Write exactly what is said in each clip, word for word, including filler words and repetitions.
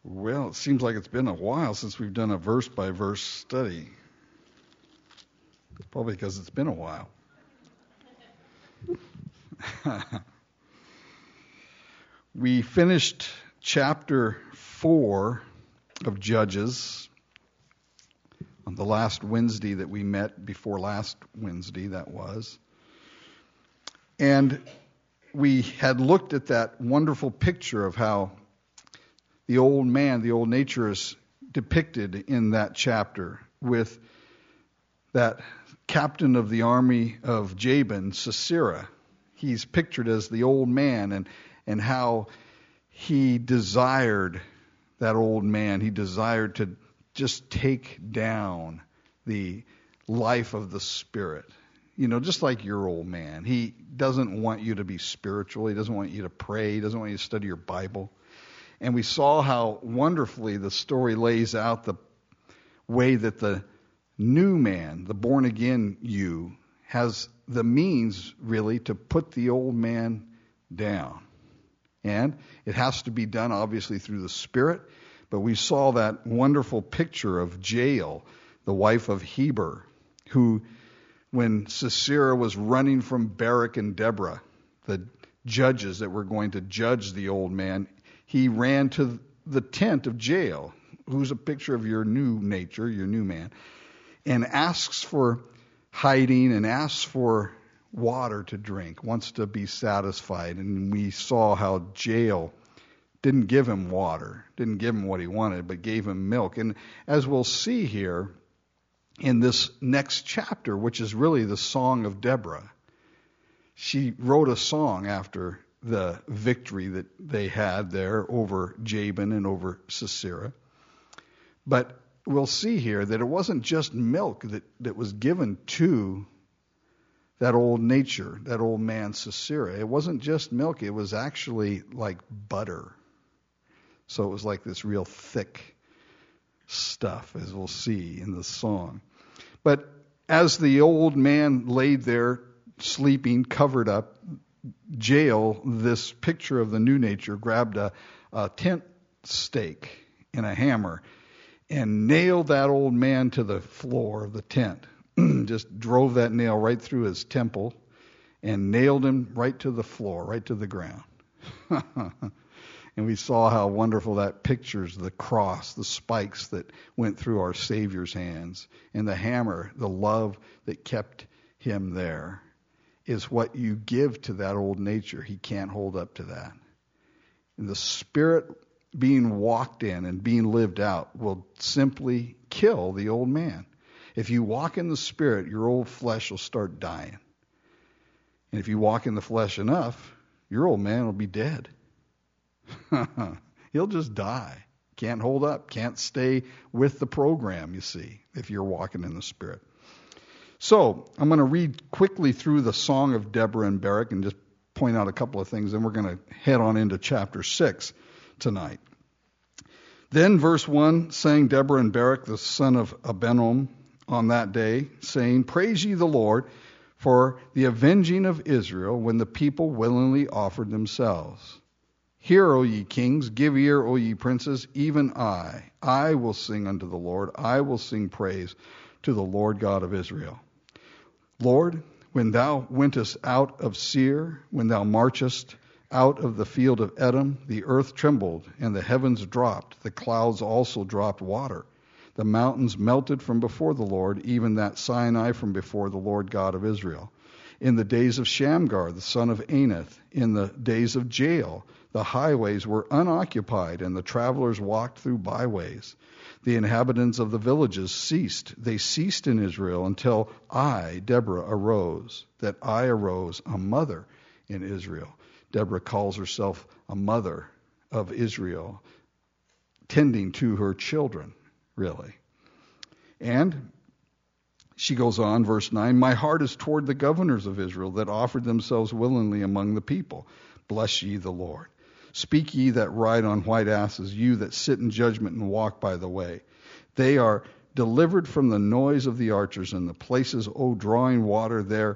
Well, it seems like it's been a while since we've done a verse-by-verse study. Probably because it's been a while. We finished chapter four of Judges on the last Wednesday that we met, before last Wednesday that was. And we had looked at that wonderful picture of how the old man, the old nature is depicted in that chapter with that captain of the army of Jabin, Sisera. He's pictured as the old man, and, and how he desired, that old man, he desired to just take down the life of the spirit. You know, just like your old man. He doesn't want you to be spiritual. He doesn't want you to pray. He doesn't want you to study your Bible. And we saw how wonderfully the story lays out the way that the new man, the born-again you, has the means, really, to put the old man down. And it has to be done, obviously, through the Spirit. But we saw that wonderful picture of Jael, the wife of Heber, who, when Sisera was running from Barak and Deborah, the judges that were going to judge the old man, he ran to the tent of Jael, who's a picture of your new nature, your new man, and asks for hiding and asks for water to drink, wants to be satisfied. And we saw how Jael didn't give him water, didn't give him what he wanted, but gave him milk. And as we'll see here in this next chapter, which is really the Song of Deborah, she wrote a song after the victory that they had there over Jabin and over Sisera. But we'll see here that it wasn't just milk that, that was given to that old nature, that old man Sisera. It wasn't just milk, it was actually like butter. So it was like this real thick stuff, as we'll see in the song. But as the old man laid there sleeping, covered up, Jael, this picture of the new nature, grabbed a, a tent stake and a hammer and nailed that old man to the floor of the tent. Just drove that nail right through his temple and nailed him right to the floor, right to the ground. And we saw how wonderful that pictures the cross, the spikes that went through our Savior's hands, and the hammer, the love that kept him there, is what you give to that old nature. He can't hold up to that. And the Spirit being walked in and being lived out will simply kill the old man. If you walk in the Spirit, your old flesh will start dying. And if you walk in the flesh enough, your old man will be dead. He'll just die. Can't hold up. Can't stay with the program, you see, if you're walking in the Spirit. So I'm going to read quickly through the Song of Deborah and Barak and just point out a couple of things. Then we're going to head on into chapter six tonight. Then verse one, sang Deborah and Barak, the son of Abinom, on that day, saying, Praise ye the Lord for the avenging of Israel, when the people willingly offered themselves. Hear, O ye kings, give ear, O ye princes, even I, I will sing unto the Lord, I will sing praise to the Lord God of Israel. Lord, when thou wentest out of Seir, when thou marchest out of the field of Edom, the earth trembled, and the heavens dropped, the clouds also dropped water. The mountains melted from before the Lord, even that Sinai from before the Lord God of Israel. In the days of Shamgar, the son of Anath, in the days of Jael, the highways were unoccupied, and the travelers walked through byways. The inhabitants of the villages ceased. They ceased in Israel until I, Deborah, arose, that I arose, a mother in Israel. Deborah calls herself a mother of Israel, tending to her children, really. And she goes on, verse nine, My heart is toward the governors of Israel that offered themselves willingly among the people. Bless ye the Lord. Speak ye that ride on white asses, you that sit in judgment and walk by the way. They are delivered from the noise of the archers, and the places, O drawing water there,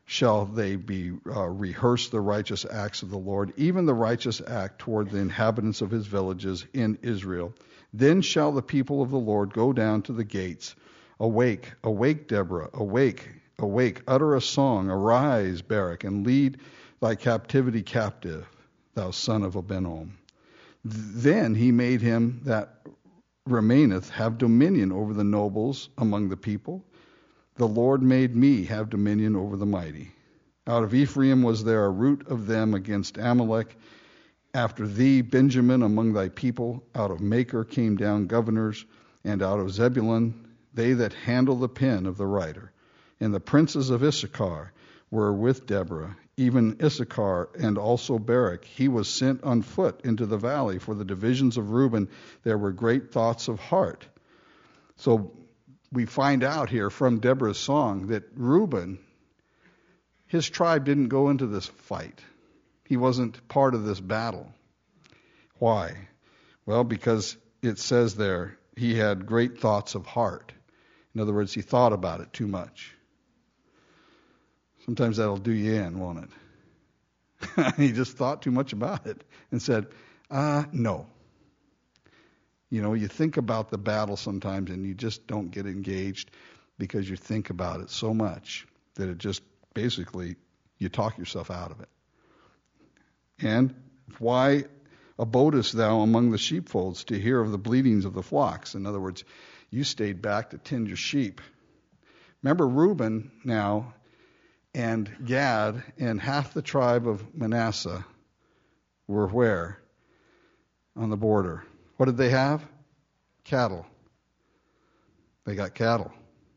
shall they be uh, rehearse the righteous acts of the Lord, even the righteous act toward the inhabitants of his villages in Israel. Then shall the people of the Lord go down to the gates. Awake, awake, Deborah, awake, awake, utter a song, arise, Barak, and lead thy captivity captive, thou son of Abinom. Then he made him that remaineth have dominion over the nobles among the people. The Lord made me have dominion over the mighty. Out of Ephraim was there a root of them against Amalek. After thee, Benjamin, among thy people, out of Maker came down governors, and out of Zebulun, they that handle the pen of the writer. And the princes of Issachar were with Deborah, even Issachar and also Barak. He was sent on foot into the valley. For the divisions of Reuben, there were great thoughts of heart. So we find out here from Deborah's song that Reuben, his tribe didn't go into this fight. He wasn't part of this battle. Why? Well, because it says there, he had great thoughts of heart. In other words, he thought about it too much. Sometimes that'll do you in, won't it? He just thought too much about it and said, uh, no. You know, you think about the battle sometimes and you just don't get engaged because you think about it so much that it just basically, you talk yourself out of it. And why abodest thou among the sheepfolds to hear of the bleatings of the flocks? In other words, you stayed back to tend your sheep. Remember, Reuben now and Gad and half the tribe of Manasseh were where? On the border. What did they have? Cattle. They got cattle.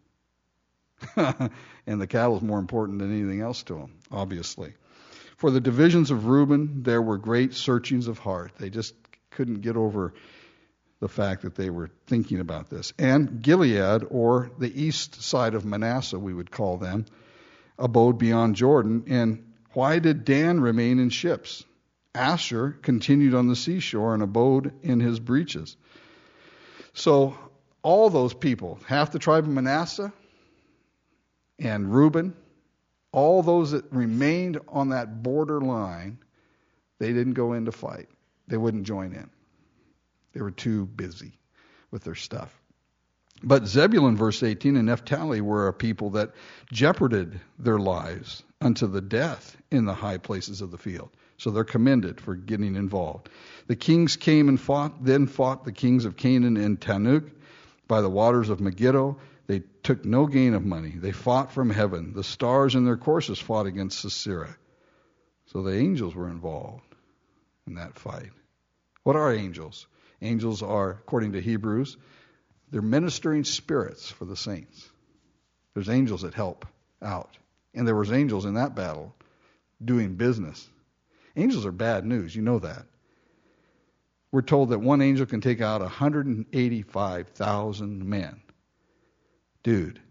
And the cattle is more important than anything else to them, obviously. For the divisions of Reuben, there were great searchings of heart. They just couldn't get over the fact that they were thinking about this. And Gilead, or the east side of Manasseh, we would call them, abode beyond Jordan. And why did Dan remain in ships? Asher continued on the seashore and abode in his breaches. So all those people, half the tribe of Manasseh and Reuben, all those that remained on that border line, they didn't go in to fight. They wouldn't join in. They were too busy with their stuff. But Zebulun, verse eighteen, and Naphtali were a people that jeoparded their lives unto the death in the high places of the field. So they're commended for getting involved. The kings came and fought, then fought the kings of Canaan and Tanuk by the waters of Megiddo. They took no gain of money. They fought from heaven. The stars in their courses fought against Sisera. So the angels were involved in that fight. What are angels? Angels are, according to Hebrews, they're ministering spirits for the saints. There's angels that help out. And there was angels in that battle doing business. Angels are bad news. You know that. We're told that one angel can take out one hundred eighty-five thousand men. Dude.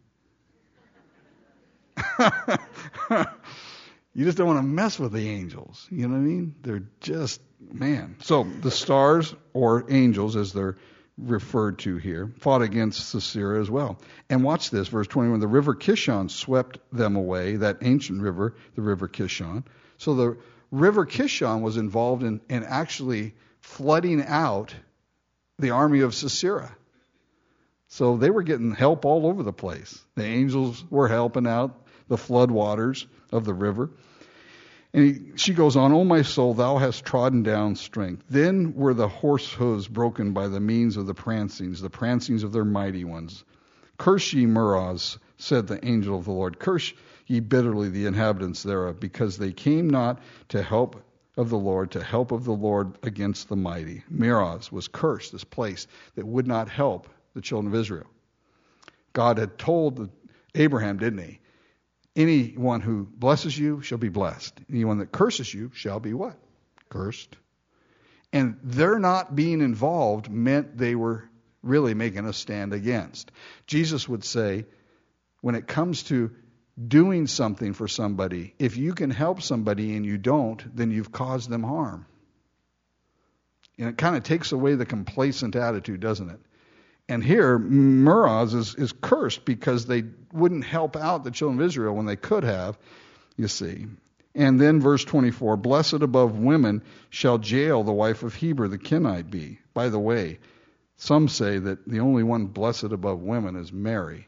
You just don't want to mess with the angels. You know what I mean? They're just, man. So the stars, or angels as they're referred to here, fought against Sisera as well. And watch this, verse twenty-one. The river Kishon swept them away, that ancient river, the river Kishon. So the river Kishon was involved in, in actually flooding out the army of Sisera. So they were getting help all over the place. The angels were helping out the flood waters of the river. And he, she goes on, O my soul, thou hast trodden down strength. Then were the horse hooves broken by the means of the prancings, the prancings of their mighty ones. Curse ye Meroz, said the angel of the Lord. Curse ye bitterly the inhabitants thereof, because they came not to help of the Lord, to help of the Lord against the mighty. Meroz was cursed, this place that would not help the children of Israel. God had told Abraham, didn't he? Anyone who blesses you shall be blessed. Anyone that curses you shall be what? Cursed. And their not being involved meant they were really making a stand against. Jesus would say, when it comes to doing something for somebody, if you can help somebody and you don't, then you've caused them harm. And it kind of takes away the complacent attitude, doesn't it? And here, Meroz is, is cursed because they wouldn't help out the children of Israel when they could have. you see. And then verse twenty-four, blessed above women shall Jael, the wife of Heber the Kenite, be. By the way, some say that the only one blessed above women is Mary.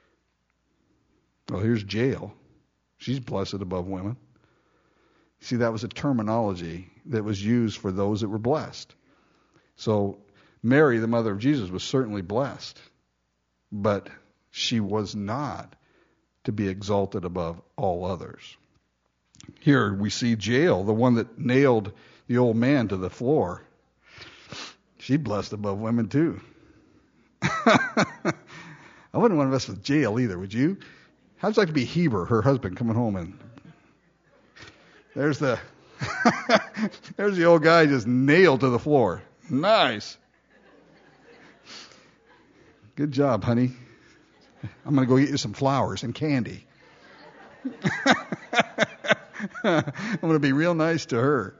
Well, here's Jael. She's blessed above women. See, that was a terminology that was used for those that were blessed. So Mary, the mother of Jesus, was certainly blessed, but she was not to be exalted above all others. Here we see Jael, the one that nailed the old man to the floor. She blessed above women too. I wouldn't want to mess with Jael either, would you? How'd you like to be Heber, her husband, coming home and there's the there's the old guy just nailed to the floor. Nice. Good job, honey. I'm going to go get you some flowers and candy. I'm going to be real nice to her.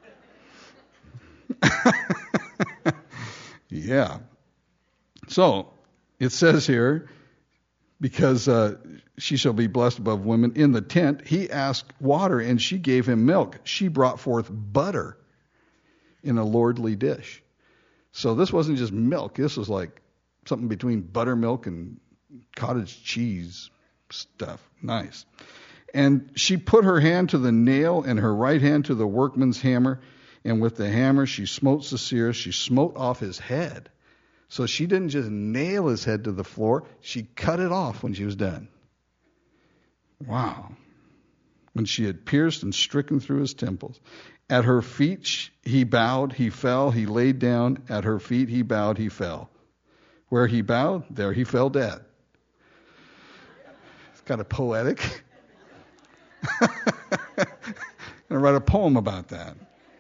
Yeah. So it says here, because uh, she shall be blessed above women. In the tent, he asked water, and she gave him milk. She brought forth butter in a lordly dish. So this wasn't just milk. This was like something between buttermilk and cottage cheese stuff. Nice. And she put her hand to the nail and her right hand to the workman's hammer. And with the hammer she smote Sisera. She smote off his head. So she didn't just nail his head to the floor. She cut it off when she was done. Wow. When she had pierced and stricken through his temples. At her feet he bowed, he fell, he laid down. At her feet he bowed, he fell. Where he bowed, there he fell dead. It's kind of poetic. I'm going to write a poem about that.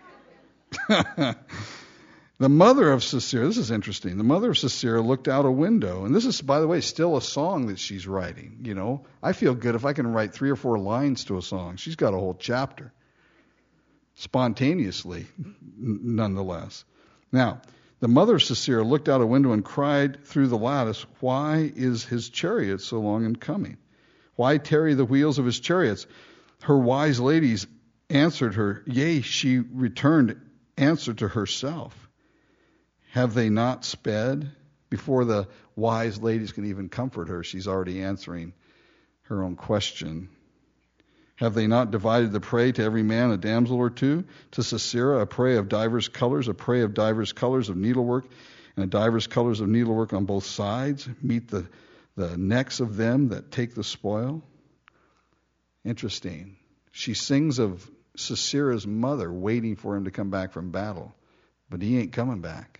The mother of Sisera, this is interesting. The mother of Sisera looked out a window. And this is, by the way, still a song that she's writing. You know, I feel good if I can write three or four lines to a song. She's got a whole chapter. Spontaneously, n- nonetheless. Now, the mother of Sisera looked out a window and cried through the lattice, why is his chariot so long in coming? Why tarry the wheels of his chariots? Her wise ladies answered her, yea, she returned answer to herself. Have they not sped? Before the wise ladies can even comfort her, she's already answering her own question. Have they not divided the prey to every man a damsel or two? To Sisera a prey of divers colors, a prey of divers colors of needlework, and divers colors of needlework on both sides. Meet the, the necks of them that take the spoil. Interesting. She sings of Sisera's mother waiting for him to come back from battle, but he ain't coming back.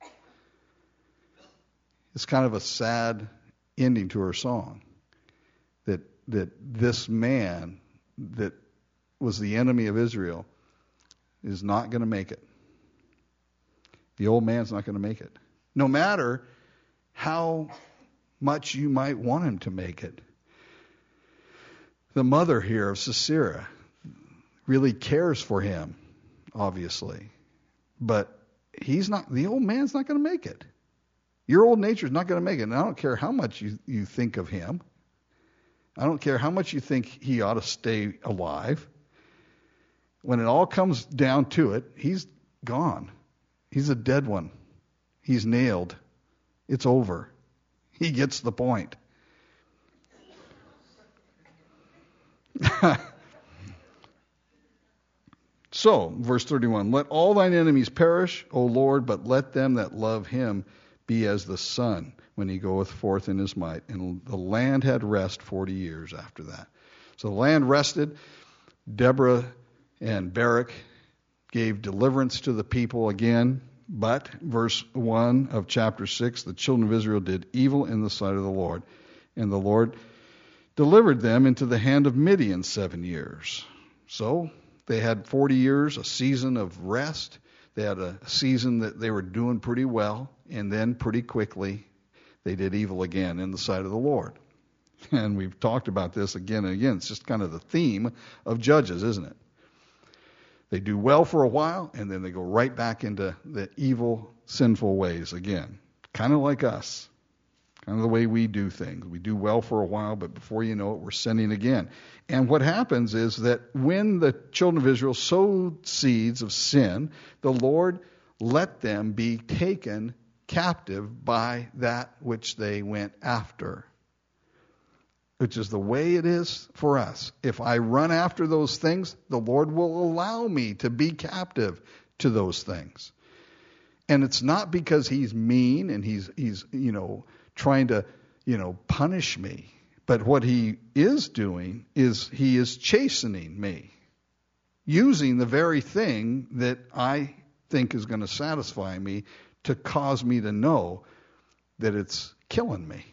It's kind of a sad ending to her song, that that this man that was the enemy of Israel is not going to make it. The old man's not going to make it. No matter how much you might want him to make it. The mother here of Sisera really cares for him, obviously. But he's not, the old man's not going to make it. Your old nature's not going to make it. And I don't care how much you, you think of him. I don't care how much you think he ought to stay alive. When it all comes down to it, he's gone. He's a dead one. He's nailed. It's over. He gets the point. So, verse thirty-one, let all thine enemies perish, O Lord, but let them that love him be as the sun when he goeth forth in his might. And the land had rest forty years after that. So the land rested. Deborah and Barak gave deliverance to the people again. But, verse one of chapter six, the children of Israel did evil in the sight of the Lord. And the Lord delivered them into the hand of Midian seven years. So they had forty years, a season of rest. They had a season that they were doing pretty well. And then pretty quickly, they did evil again in the sight of the Lord. And we've talked about this again and again. It's just kind of the theme of Judges, isn't it? They do well for a while, and then they go right back into the evil, sinful ways again. Kind of like us. Kind of the way we do things. We do well for a while, but before you know it, we're sinning again. And what happens is that when the children of Israel sowed seeds of sin, the Lord let them be taken captive by that which they went after. Which is the way it is for us. If I run after those things, the Lord will allow me to be captive to those things. And it's not because he's mean and he's he's you know trying to you know punish me, but what he is doing is he is chastening me, using the very thing that I think is going to satisfy me to cause me to know that it's killing me.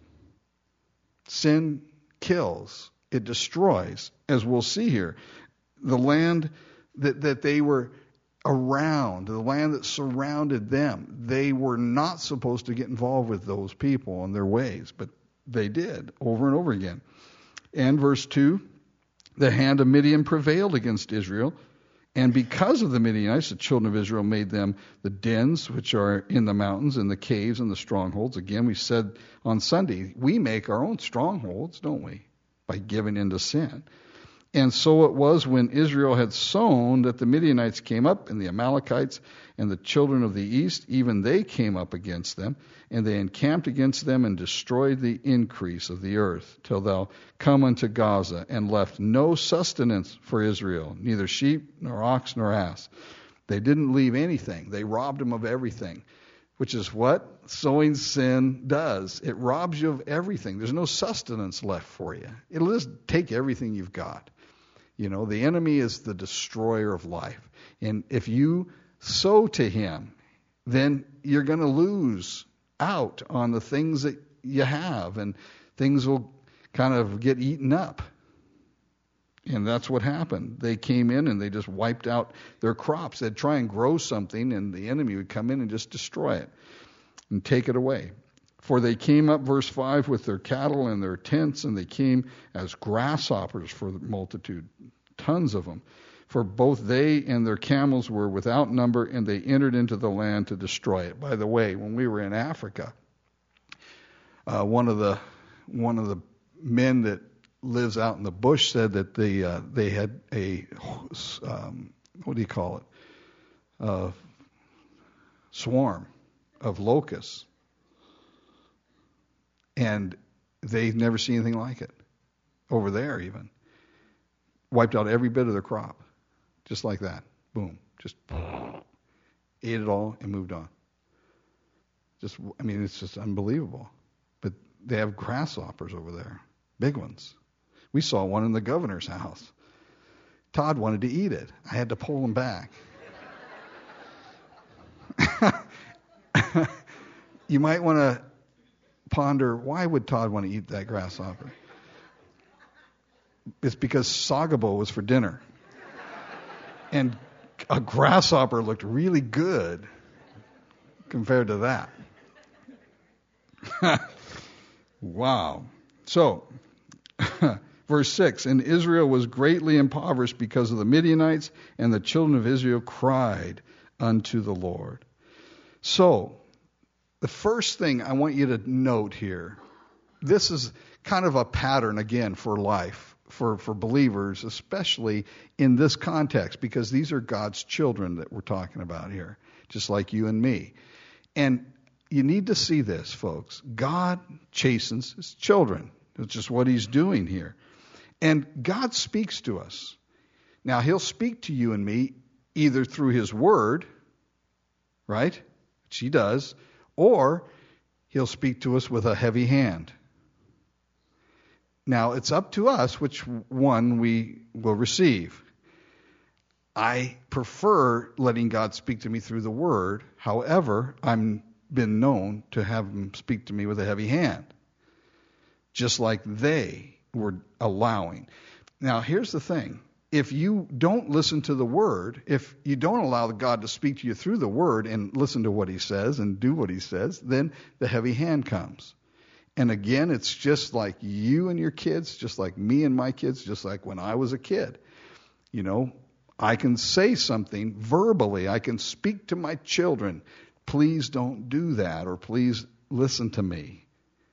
Sin kills. It destroys, as we'll see here. The land that, that they were around, the land that surrounded them, they were not supposed to get involved with those people and their ways, but they did over and over again. And verse two, the hand of Midian prevailed against Israel, and because of the Midianites, the children of Israel made them the dens which are in the mountains and the caves and the strongholds. Again, we said on Sunday, we make our own strongholds, don't we, by giving into sin. And so it was when Israel had sown that the Midianites came up, and the Amalekites and the children of the east, even they came up against them, and they encamped against them and destroyed the increase of the earth, till thou come unto Gaza, and left no sustenance for Israel, neither sheep, nor ox, nor ass. They didn't leave anything. They robbed them of everything, which is what sowing sin does. It robs you of everything. There's no sustenance left for you. It'll just take everything you've got. You know, the enemy is the destroyer of life. And if you sow to him, then you're going to lose out on the things that you have, and things will kind of get eaten up. And that's what happened. They came in and they just wiped out their crops. They'd try and grow something, and the enemy would come in and just destroy it and take it away. For they came up, verse five, with their cattle and their tents, and they came as grasshoppers for the multitude, tons of them. For both they and their camels were without number, and they entered into the land to destroy it. By the way, when we were in Africa, uh, one of the one of the men that lives out in the bush said that they uh, they had a um, what do you call it? Uh, swarm of locusts. And they've never seen anything like it. Over there even. Wiped out every bit of their crop. Just like that. Boom. Just ate it all and moved on. Just, I mean, it's just unbelievable. But they have grasshoppers over there. Big ones. We saw one in the governor's house. Todd wanted to eat it. I had to pull him back. You might want to ponder, why would Todd want to eat that grasshopper? It's because sagabo was for dinner. And a grasshopper looked really good compared to that. Wow. So, verse six, and Israel was greatly impoverished because of the Midianites, and the children of Israel cried unto the Lord. So, the first thing I want you to note here, this is kind of a pattern, again, for life, for, for believers, especially in this context, because these are God's children that we're talking about here, just like you and me. And you need to see this, folks. God chastens his children. It's just what he's doing here. And God speaks to us. Now, he'll speak to you and me either through his word, right, which he does, or he'll speak to us with a heavy hand. Now, it's up to us which one we will receive. I prefer letting God speak to me through the Word. However, I've been known to have him speak to me with a heavy hand, just like they were allowing. Now, here's the thing. If you don't listen to the Word, if you don't allow God to speak to you through the Word and listen to what he says and do what he says, then the heavy hand comes. And again, it's just like you and your kids, just like me and my kids, just like when I was a kid. You know, I can say something verbally. I can speak to my children. Please don't do that, or please listen to me.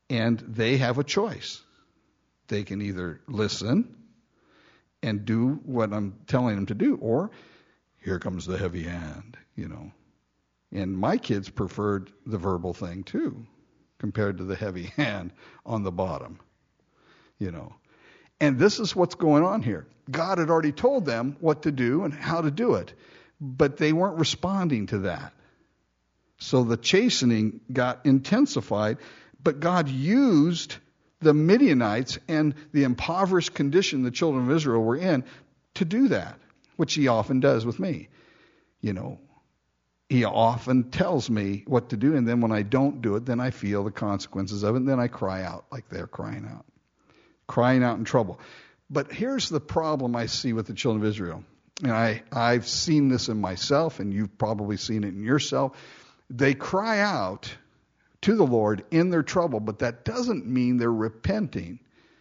And they have a choice. They can either listen and do what I'm telling them to do, or here comes the heavy hand, you know. And my kids preferred the verbal thing too, compared to the heavy hand on the bottom, you know. And this is what's going on here. God had already told them what to do and how to do it, but they weren't responding to that. So the chastening got intensified, but God used the Midianites and the impoverished condition the children of Israel were in to do that, which he often does with me. You know, he often tells me what to do, and then when I don't do it, then I feel the consequences of it, and then I cry out like they're crying out. Crying out in trouble. But here's the problem I see with the children of Israel. And I, I've seen this in myself, and you've probably seen it in yourself. They cry out to the Lord in their trouble, but that doesn't mean they're repenting.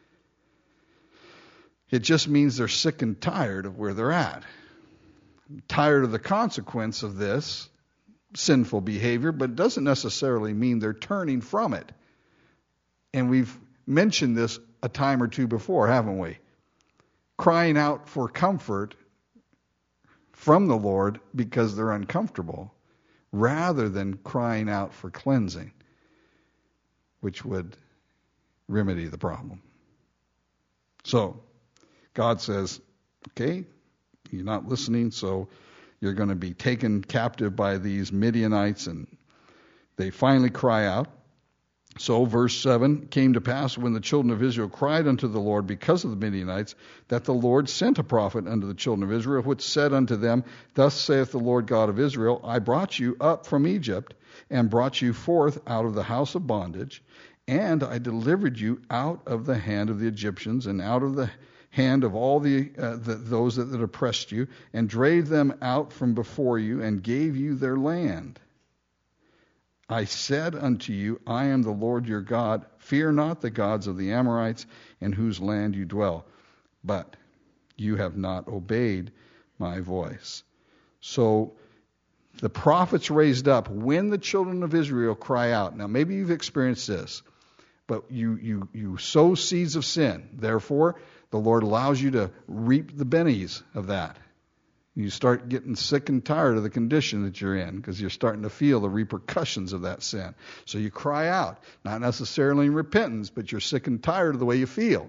It just means they're sick and tired of where they're at. Tired of the consequence of this sinful behavior, but it doesn't necessarily mean they're turning from it. And we've mentioned this a time or two before, haven't we? Crying out for comfort from the Lord because they're uncomfortable, rather than crying out for cleansing, which would remedy the problem. So, God says, okay, you're not listening, so you're going to be taken captive by these Midianites, and they finally cry out. So, verse seven, came to pass when the children of Israel cried unto the Lord because of the Midianites, that the Lord sent a prophet unto the children of Israel, which said unto them, Thus saith the Lord God of Israel, I brought you up from Egypt, and brought you forth out of the house of bondage, and I delivered you out of the hand of the Egyptians, and out of the hand of all the, uh, the those that, that oppressed you, and drave them out from before you, and gave you their land. I said unto you, I am the Lord your God. Fear not the gods of the Amorites, in whose land you dwell. But you have not obeyed my voice. So the prophets raised up when the children of Israel cry out. Now maybe you've experienced this, but you, you, you sow seeds of sin. Therefore, the Lord allows you to reap the bennies of that. You start getting sick and tired of the condition that you're in because you're starting to feel the repercussions of that sin. So you cry out, not necessarily in repentance, but you're sick and tired of the way you feel.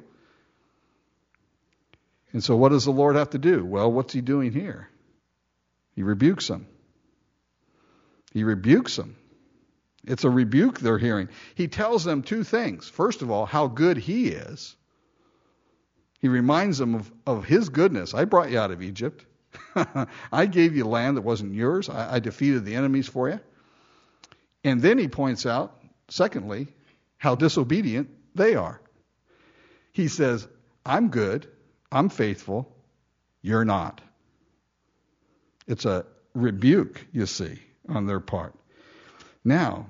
And so what does the Lord have to do? Well, what's he doing here? He rebukes them. He rebukes them. It's a rebuke they're hearing. He tells them two things. First of all, how good he is. He reminds them of, of his goodness. I brought you out of Egypt. I gave you land that wasn't yours. I, I defeated the enemies for you. And then he points out, secondly, how disobedient they are. He says, I'm good, I'm faithful, you're not. It's a rebuke, you see, on their part. Now,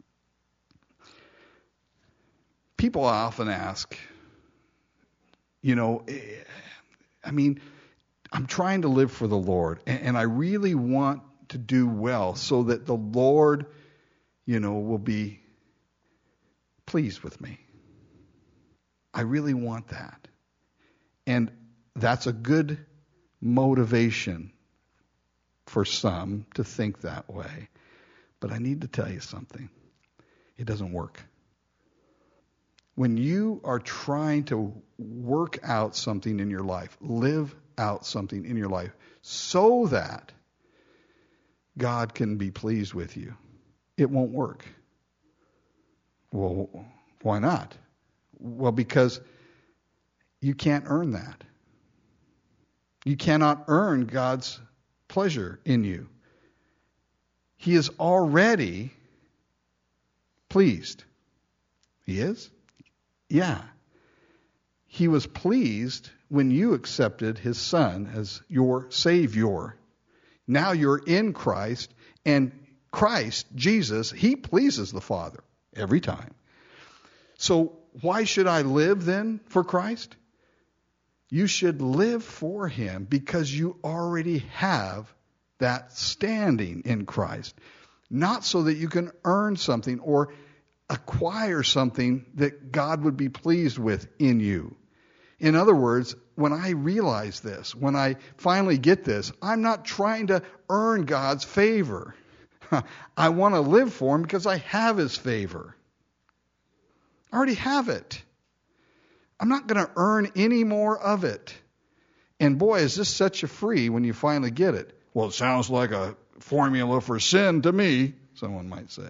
people often ask, you know, I mean, I'm trying to live for the Lord, and I really want to do well so that the Lord, you know, will be pleased with me. I really want that. And that's a good motivation for some to think that way. But I need to tell you something. It doesn't work. When you are trying to work out something in your life, live out something in your life so that God can be pleased with you, it won't work. Well, why not? Well, because you can't earn that. You cannot earn God's pleasure in you. He is already pleased. He is? Yeah. He was pleased when you accepted his Son as your Savior. Now you're in Christ, and Christ, Jesus, he pleases the Father every time. So why should I live then for Christ? You should live for him because you already have that standing in Christ. Not so that you can earn something or acquire something that God would be pleased with in you. In other words, when I realize this, when I finally get this, I'm not trying to earn God's favor. I want to live for Him because I have His favor. I already have it. I'm not going to earn any more of it. And boy, is this such a free when you finally get it. Well, it sounds like a formula for sin to me, someone might say.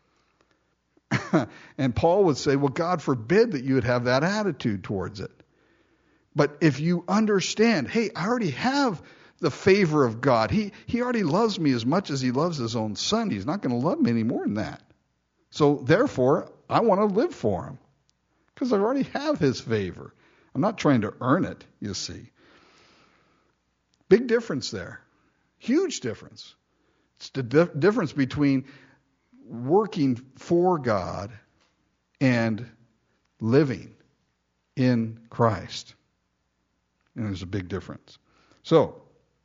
And Paul would say, well, God forbid that you would have that attitude towards it. But if you understand, hey, I already have the favor of God. He, he already loves me as much as He loves His own Son. He's not going to love me any more than that. So therefore, I want to live for Him because I already have His favor. I'm not trying to earn it, you see. Big difference there. Huge difference. It's the di- difference between working for God and living in Christ. And there's a big difference. So,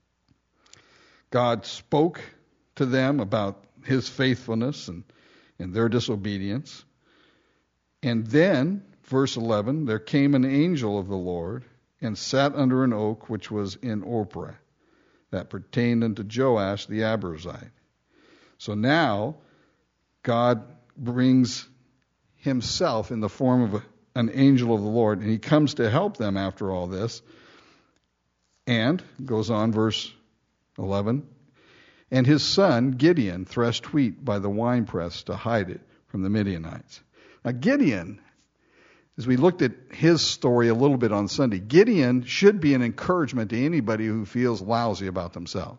God spoke to them about His faithfulness and, and their disobedience. And then, verse eleven, there came an angel of the Lord and sat under an oak which was in Ophrah, that pertained unto Joash the Abiezrite. So now, God brings Himself in the form of a, an angel of the Lord, and He comes to help them after all this. And, goes on, verse eleven, and his son Gideon threshed wheat by the winepress to hide it from the Midianites. Now Gideon, as we looked at his story a little bit on Sunday, Gideon should be an encouragement to anybody who feels lousy about themselves.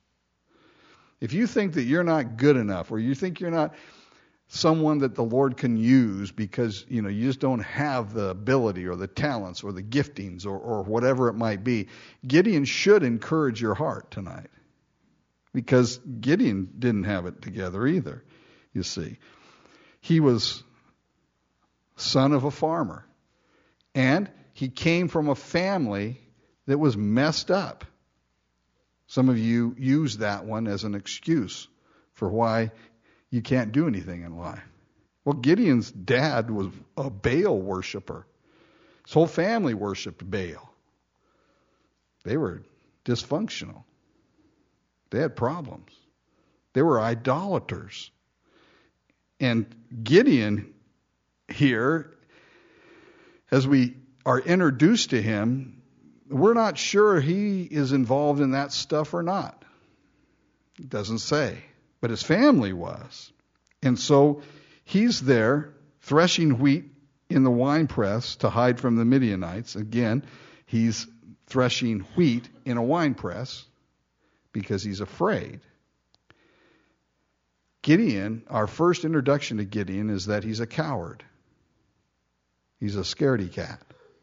If you think that you're not good enough, or you think you're not someone that the Lord can use because, you know, you just don't have the ability or the talents or the giftings or, or whatever it might be, Gideon should encourage your heart tonight. Because Gideon didn't have it together either, you see. He was son of a farmer. And he came from a family that was messed up. Some of you use that one as an excuse for why you can't do anything in life. Well, Gideon's dad was a Baal worshiper. His whole family worshipped Baal. They were dysfunctional. They had problems. They were idolaters. And Gideon here, as we are introduced to him, we're not sure he is involved in that stuff or not. It doesn't say. But his family was. And so he's there threshing wheat in the winepress to hide from the Midianites. Again, he's threshing wheat in a winepress because he's afraid. Gideon, our first introduction to Gideon is that he's a coward. He's a scaredy cat.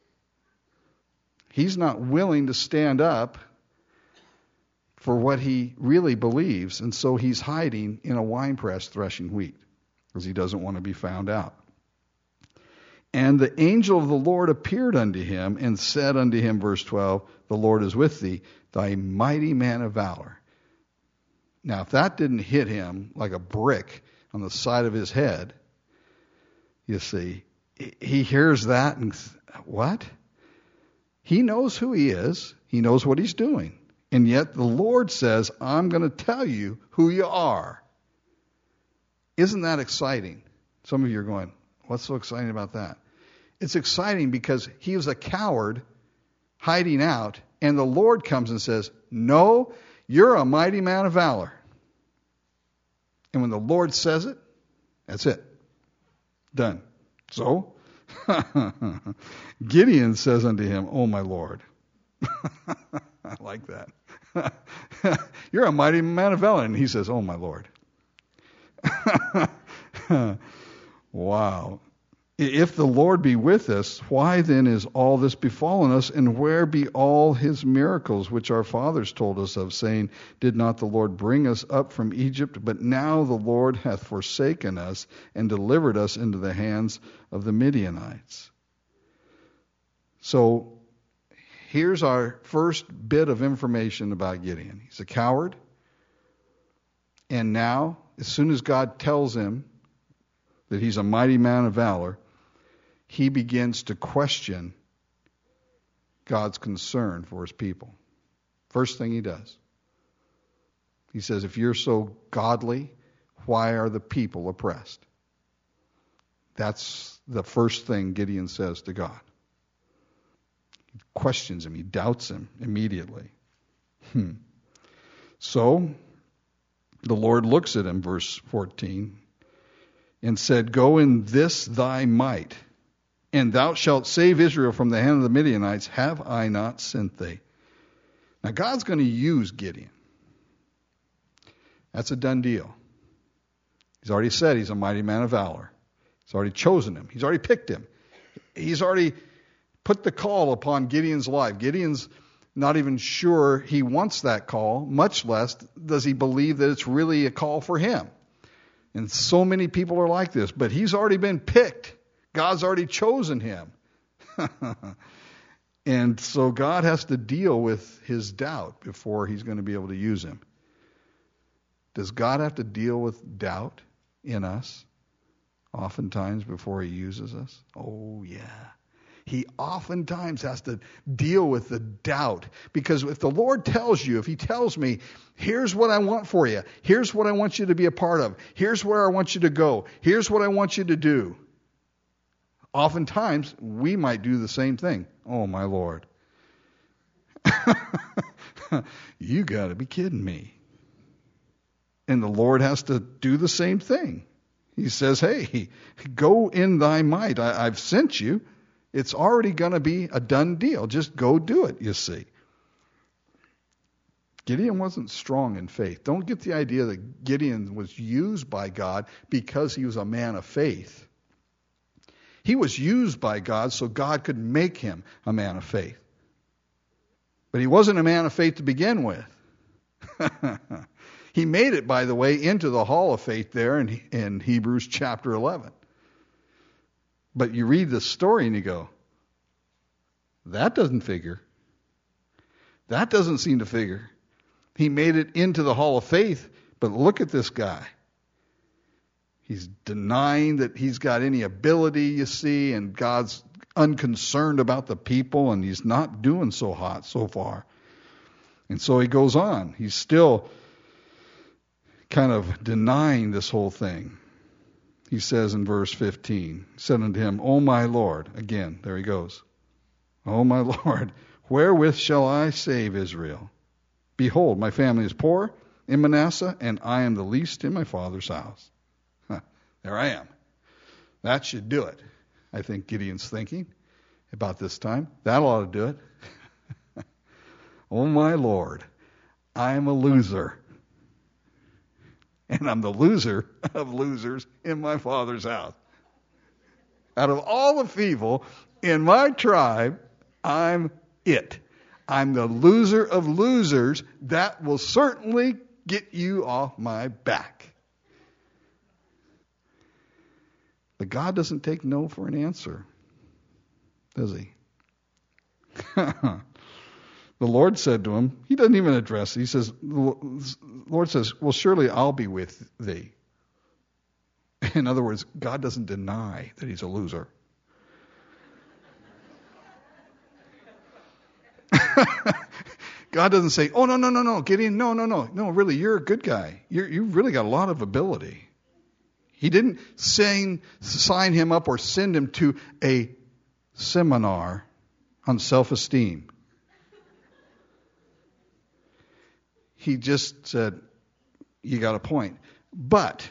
He's not willing to stand up for what he really believes, and so he's hiding in a winepress threshing wheat because he doesn't want to be found out. And the angel of the Lord appeared unto him and said unto him, verse twelve, the Lord is with thee, thy mighty man of valor. Now, if that didn't hit him like a brick on the side of his head, you see, he hears that and what? He knows who he is. He knows what he's doing. And yet the Lord says, I'm going to tell you who you are. Isn't that exciting? Some of you are going, what's so exciting about that? It's exciting because he was a coward hiding out, and the Lord comes and says, no, you're a mighty man of valor. And when the Lord says it, that's it. Done. So, Gideon says unto him, oh, my Lord. I like that. You're a mighty man of valor. And he says, oh, my Lord. Wow. If the Lord be with us, why then is all this befallen us, and where be all his miracles which our fathers told us of, saying, did not the Lord bring us up from Egypt? But now the Lord hath forsaken us and delivered us into the hands of the Midianites. So here's our first bit of information about Gideon. He's a coward. And now, as soon as God tells him that he's a mighty man of valor, he begins to question God's concern for his people. First thing he does. He says, if you're so godly, why are the people oppressed? That's the first thing Gideon says to God. He questions him. He doubts him immediately. Hmm. So the Lord looks at him, verse fourteen, and said, go in this thy might, and thou shalt save Israel from the hand of the Midianites. Have I not sent thee? Now God's going to use Gideon. That's a done deal. He's already said he's a mighty man of valor. He's already chosen him. He's already picked him. He's already put the call upon Gideon's life. Gideon's not even sure he wants that call, much less does he believe that it's really a call for him. And so many people are like this, but he's already been picked. God's already chosen him. And so God has to deal with his doubt before he's going to be able to use him. Does God have to deal with doubt in us oftentimes before he uses us? Oh, yeah. He oftentimes has to deal with the doubt. Because if the Lord tells you, if he tells me, here's what I want for you, here's what I want you to be a part of, here's where I want you to go, here's what I want you to do, oftentimes we might do the same thing. Oh, my Lord. You got to be kidding me. And the Lord has to do the same thing. He says, hey, go in thy might. I, I've sent you. It's already going to be a done deal. Just go do it, you see. Gideon wasn't strong in faith. Don't get the idea that Gideon was used by God because he was a man of faith. He was used by God so God could make him a man of faith. But he wasn't a man of faith to begin with. He made it, by the way, into the hall of faith there in, in Hebrews chapter eleven. But you read the story and you go, that doesn't figure. That doesn't seem to figure. He made it into the hall of faith, but look at this guy. He's denying that he's got any ability, you see, and God's unconcerned about the people, and he's not doing so hot so far. And so he goes on. He's still kind of denying this whole thing. He says in verse fifteen, he said unto him, O my Lord, again, there he goes. O my Lord, wherewith shall I save Israel? Behold, my family is poor in Manasseh, and I am the least in my father's house. Huh, there I am. That should do it. I think Gideon's thinking about this time. That ought to do it. Oh my Lord, I'm a loser. And I'm the loser of losers in my father's house. Out of all the people in my tribe, I'm it. I'm the loser of losers. That will certainly get you off my back. But God doesn't take no for an answer, does he? The Lord said to him, he doesn't even address it. He says, the Lord says, well, surely I'll be with thee. In other words, God doesn't deny that he's a loser. God doesn't say, oh, no, no, no, no, Gideon, no, no, no. No, really, you're a good guy. You're, you've really got a lot of ability. He didn't sign, sign him up or send him to a seminar on self-esteem. He just said, you got a point. But,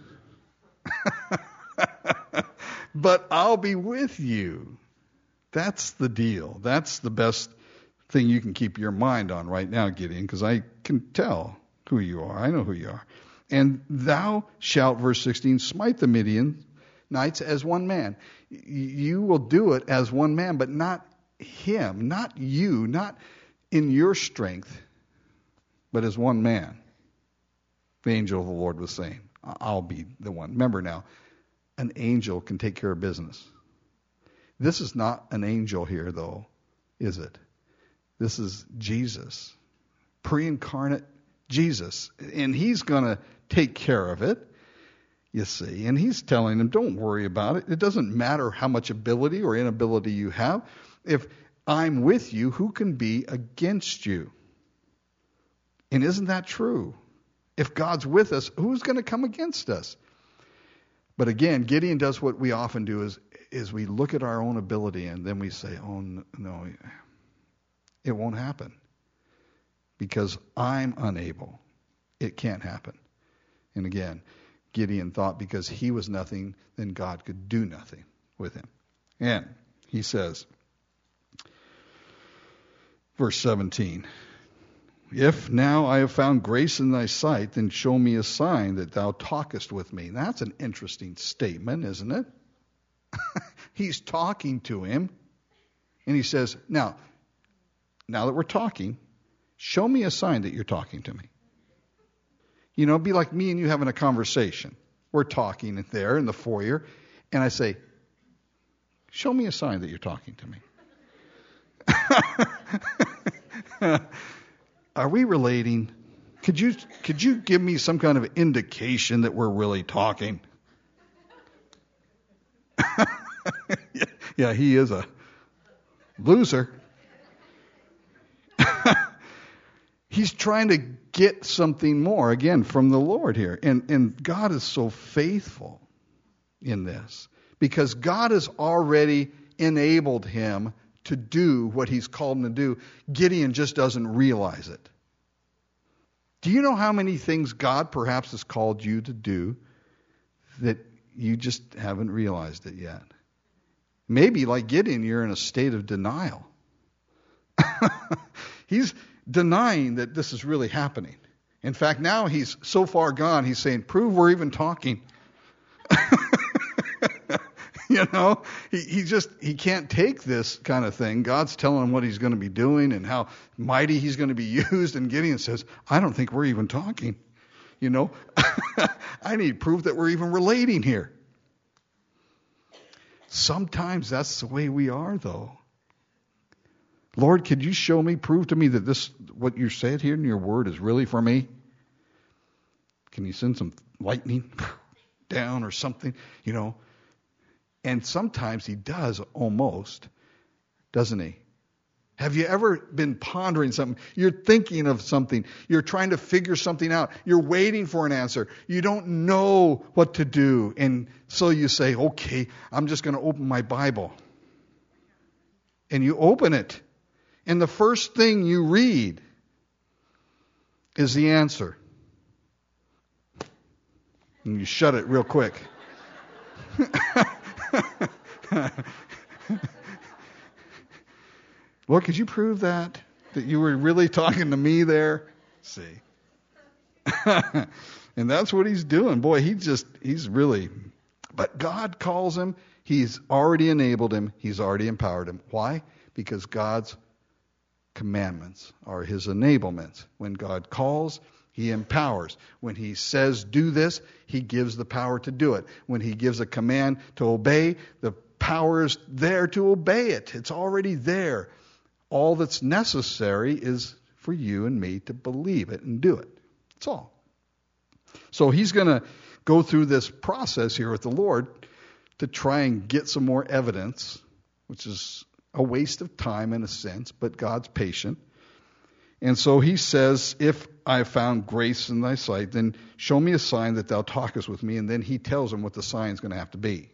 but I'll be with you. That's the deal. That's the best thing you can keep your mind on right now, Gideon, because I can tell who you are. I know who you are. And thou shalt, verse sixteen, smite the Midianites as one man. You will do it as one man, but not him, not you, not in your strength, but as one man. The angel of the Lord was saying, I'll be the one. Remember now, an angel can take care of business. This is not an angel here, though, is it? This is Jesus, pre-incarnate Jesus, and he's going to take care of it. you see. And he's telling them, don't worry about it. It doesn't matter how much ability or inability you have. If I'm with you, who can be against you? And isn't that true? If God's with us, who's going to come against us? But again, Gideon does what we often do is, is we look at our own ability and then we say, oh, no, it won't happen. Because I'm unable. It can't happen. And again, Gideon thought because he was nothing, then God could do nothing with him. And he says, verse seventeen, if now I have found grace in thy sight, then show me a sign that thou talkest with me. That's an interesting statement, isn't it? He's talking to him, and he says, now, now that we're talking, show me a sign that you're talking to me. You know, it'd be like me and you having a conversation. We're talking there in the foyer, and I say, show me a sign that you're talking to me. Are we relating? Could you could you give me some kind of indication that we're really talking? yeah, yeah, he is a loser. He's trying to get something more, again, from the Lord here. And, and God is so faithful in this because God has already enabled him to do what he's called him to do. Gideon just doesn't realize it. Do you know how many things God perhaps has called you to do that you just haven't realized it yet? Maybe like Gideon, you're in a state of denial. He's denying that this is really happening. In fact, now he's so far gone, he's saying, prove we're even talking. You know, he, he just, he can't take this kind of thing. God's telling him what he's going to be doing and how mighty he's going to be used. And Gideon says, I don't think we're even talking. You know, I need proof that we're even relating here. Sometimes that's the way we are, though. Lord, could you show me, prove to me that this, what you said here in your word is really for me? Can you send some lightning down or something, you know? And sometimes he does almost, doesn't he? Have you ever been pondering something? You're thinking of something. You're trying to figure something out. You're waiting for an answer. You don't know what to do. And so you say, okay, I'm just going to open my Bible. And you open it. And the first thing you read is the answer. And you shut it real quick. Lord, could you prove that? That you were really talking to me there? See. And that's what he's doing. Boy, he just, he's really, but God calls him. He's already enabled him. He's already empowered him. Why? Because God's commandments are his enablements. When God calls, he empowers. When he says do this, he gives the power to do it. When he gives a command to obey, the power is there to obey it. It's already there. All that's necessary is for you and me to believe it and do it. That's all. So he's going to go through this process here with the Lord to try and get some more evidence, which is a waste of time in a sense, but God's patient. And so he says, if I have found grace in thy sight, then show me a sign that thou talkest with me. And then he tells him what the sign is going to have to be.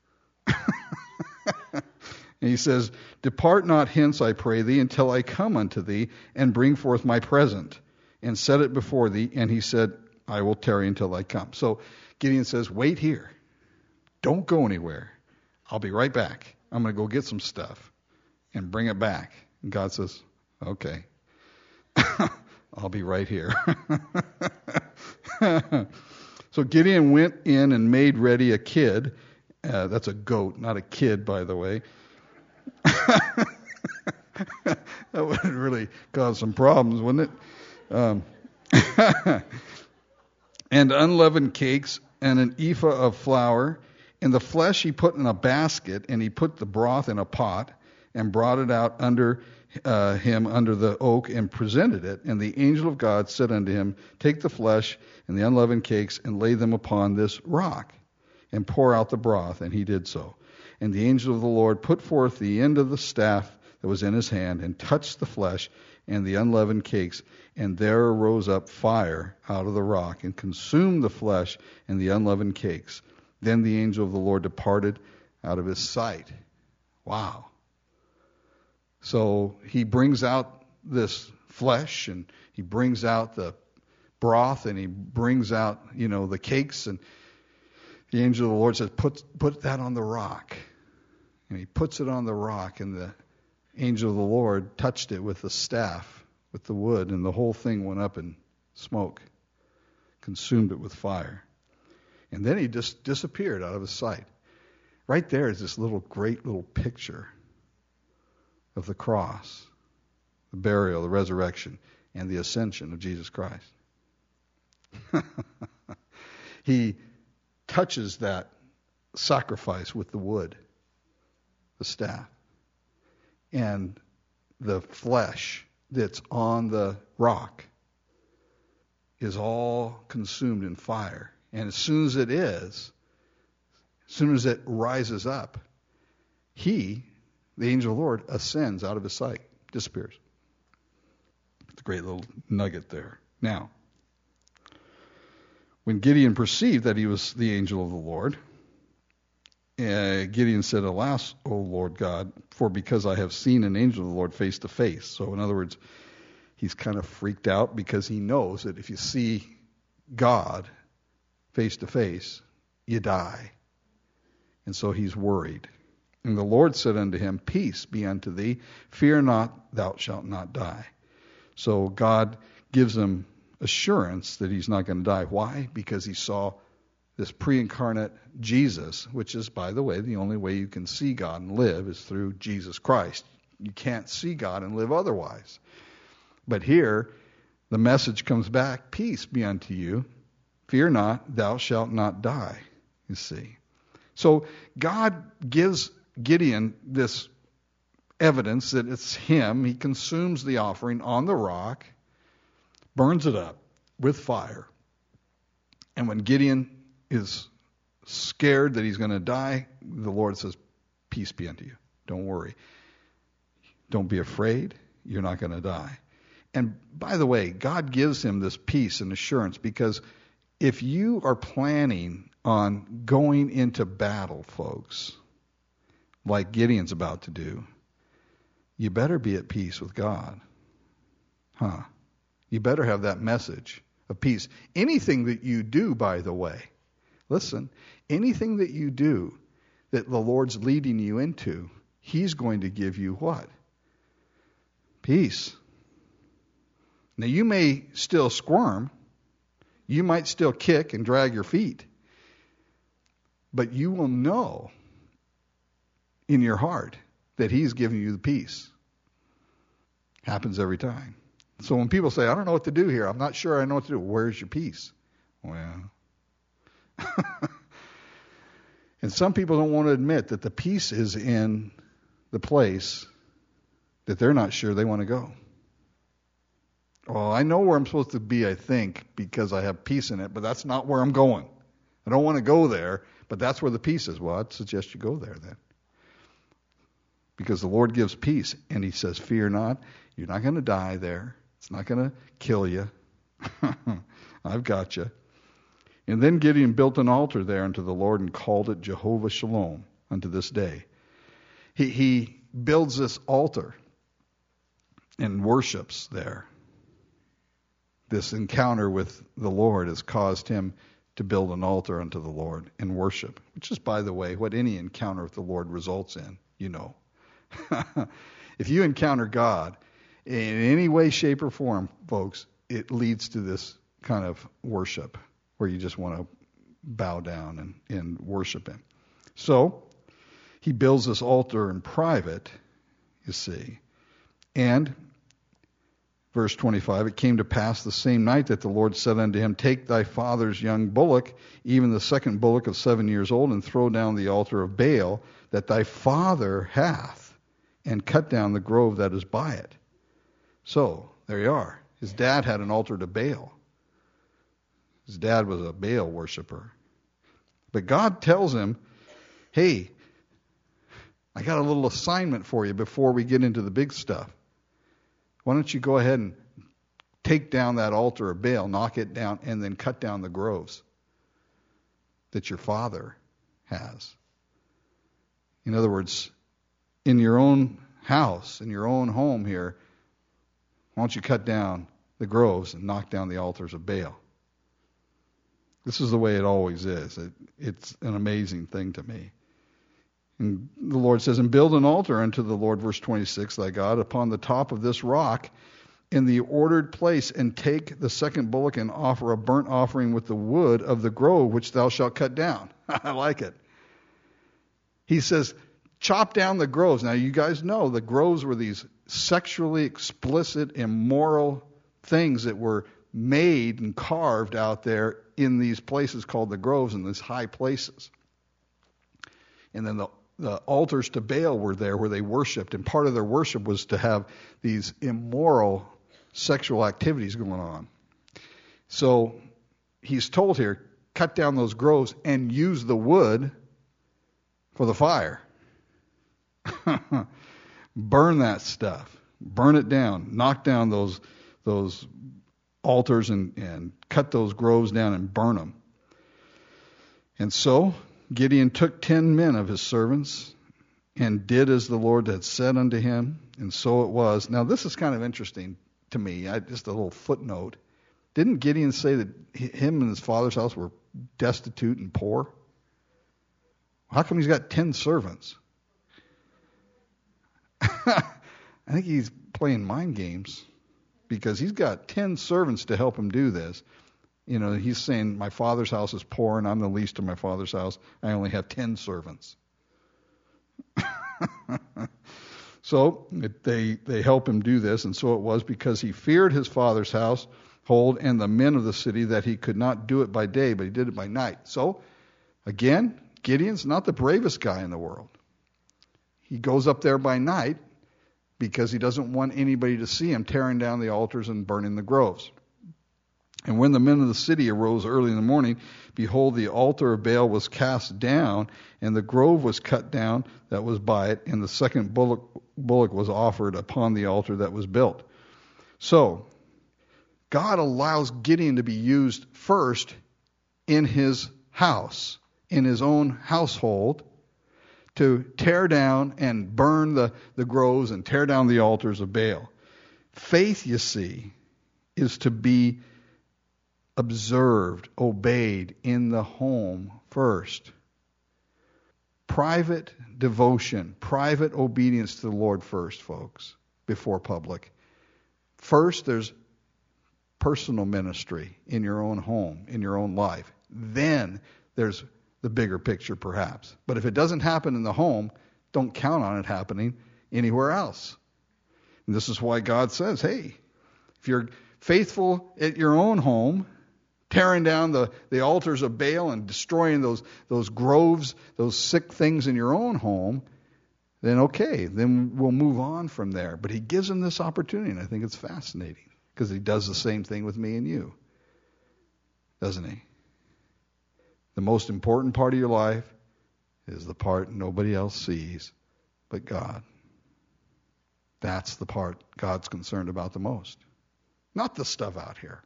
And he says, depart not hence, I pray thee, until I come unto thee and bring forth my present and set it before thee. And he said, I will tarry until I come. So Gideon says, wait here. Don't go anywhere. I'll be right back. I'm going to go get some stuff and bring it back. And God says, okay. I'll be right here. So Gideon went in and made ready a kid. Uh, that's a goat, not a kid, by the way. That would really cause some problems, wouldn't it? Um, and unleavened cakes and an ephah of flour. And the flesh he put in a basket, and he put the broth in a pot. and brought it out under uh, him under the oak, and presented it. And the angel of God said unto him, Take the flesh and the unleavened cakes, and lay them upon this rock, and pour out the broth. And he did so. And the angel of the Lord put forth the end of the staff that was in his hand, and touched the flesh and the unleavened cakes, and there arose up fire out of the rock, and consumed the flesh and the unleavened cakes. Then the angel of the Lord departed out of his sight. Wow. So he brings out this flesh, and he brings out the broth, and he brings out, you know, the cakes, and the angel of the Lord says, put, put that on the rock. And he puts it on the rock, and the angel of the Lord touched it with the staff, with the wood, and the whole thing went up in smoke, consumed it with fire. And then he just disappeared out of his sight. Right there is this little, great little picture of the cross, the burial, the resurrection, and the ascension of Jesus Christ. He touches that sacrifice with the wood, the staff, and the flesh that's on the rock is all consumed in fire. And as soon as it is, as soon as it rises up, he, the angel of the Lord, ascends out of his sight, disappears. It's a great little nugget there. Now, when Gideon perceived that he was the angel of the Lord, uh, Gideon said, Alas, O Lord God, for because I have seen an angel of the Lord face to face. So in other words, he's kind of freaked out because he knows that if you see God face to face, you die. And so he's worried. And the Lord said unto him, Peace be unto thee, fear not, thou shalt not die. So God gives him assurance that he's not going to die. Why? Because he saw this pre-incarnate Jesus, which is, by the way, the only way you can see God and live is through Jesus Christ. You can't see God and live otherwise. But here, the message comes back, Peace be unto you, fear not, thou shalt not die, you see. So God gives Gideon this evidence that it's him. He consumes the offering on the rock, burns it up with fire. And when Gideon is scared that he's going to die, the Lord says, Peace be unto you. Don't worry. Don't be afraid. You're not going to die. And by the way, God gives him this peace and assurance because if you are planning on going into battle, folks, like Gideon's about to do, you better be at peace with God. Huh? You better have that message of peace. Anything that you do, by the way, listen, anything that you do that the Lord's leading you into, he's going to give you what? Peace. Now, you may still squirm. You might still kick and drag your feet. But you will know in your heart that he's giving you the peace. Happens every time. So when people say, I don't know what to do here, I'm not sure I know what to do, where's your peace? Well, and some people don't want to admit that the peace is in the place that they're not sure they want to go. Well, I know where I'm supposed to be, I think, because I have peace in it, but that's not where I'm going. I don't want to go there, but that's where the peace is. Well, I'd suggest you go there then. Because the Lord gives peace, and he says, fear not. You're not going to die there. It's not going to kill you. I've got you. And then Gideon built an altar there unto the Lord and called it Jehovah Shalom unto this day. He, he builds this altar and worships there. This encounter with the Lord has caused him to build an altar unto the Lord and worship, which is, by the way, what any encounter with the Lord results in, you know. If you encounter God in any way, shape, or form, folks, it leads to this kind of worship where you just want to bow down and, and worship him. So he builds this altar in private, you see. And verse twenty-five, it came to pass the same night that the Lord said unto him, Take thy father's young bullock, even the second bullock of seven years old, and throw down the altar of Baal that thy father hath, and cut down the grove that is by it. So, there you are. His dad had an altar to Baal. His dad was a Baal worshiper. But God tells him, hey, I got a little assignment for you before we get into the big stuff. Why don't you go ahead and take down that altar of Baal, knock it down, and then cut down the groves that your father has. In other words, in your own house, in your own home here, why don't you cut down the groves and knock down the altars of Baal? This is the way it always is. It, it's an amazing thing to me. And the Lord says, and build an altar unto the Lord, verse twenty-six, thy God, upon the top of this rock in the ordered place, and take the second bullock and offer a burnt offering with the wood of the grove which thou shalt cut down. I like it. He says, chop down the groves. Now, you guys know the groves were these sexually explicit, immoral things that were made and carved out there in these places called the groves, in these high places. And then the, the altars to Baal were there where they worshipped, and part of their worship was to have these immoral sexual activities going on. So he's told here, cut down those groves and use the wood for the fire. Burn that stuff. Burn it down. Knock down those those altars and, and cut those groves down and burn them. And so Gideon took ten men of his servants and did as the Lord had said unto him, and so it was. Now this is kind of interesting to me. I, just a little footnote. Didn't Gideon say that him and his father's house were destitute and poor? How come he's got ten servants? I think he's playing mind games, because he's got ten servants to help him do this. You know, he's saying, my father's house is poor and I'm the least of my father's house. I only have ten servants. So they they help him do this, and so it was because he feared his father's household and the men of the city, that he could not do it by day, but he did it by night. So, again, Gideon's not the bravest guy in the world. He goes up there by night because he doesn't want anybody to see him tearing down the altars and burning the groves. And when the men of the city arose early in the morning, behold, the altar of Baal was cast down, and the grove was cut down that was by it, and the second bullock, bullock was offered upon the altar that was built. So, God allows Gideon to be used first in his house, in his own household, to tear down and burn the, the groves and tear down the altars of Baal. Faith, you see, is to be observed, obeyed in the home first. Private devotion, private obedience to the Lord first, folks, before public. First, there's personal ministry in your own home, in your own life. Then there's the bigger picture, perhaps. But if it doesn't happen in the home, don't count on it happening anywhere else. And this is why God says, hey, if you're faithful at your own home, tearing down the, the altars of Baal and destroying those, those groves, those sick things in your own home, then okay, then we'll move on from there. But he gives him this opportunity, and I think it's fascinating, because he does the same thing with me and you, doesn't he? The most important part of your life is the part nobody else sees but God. That's the part God's concerned about the most, not the stuff out here.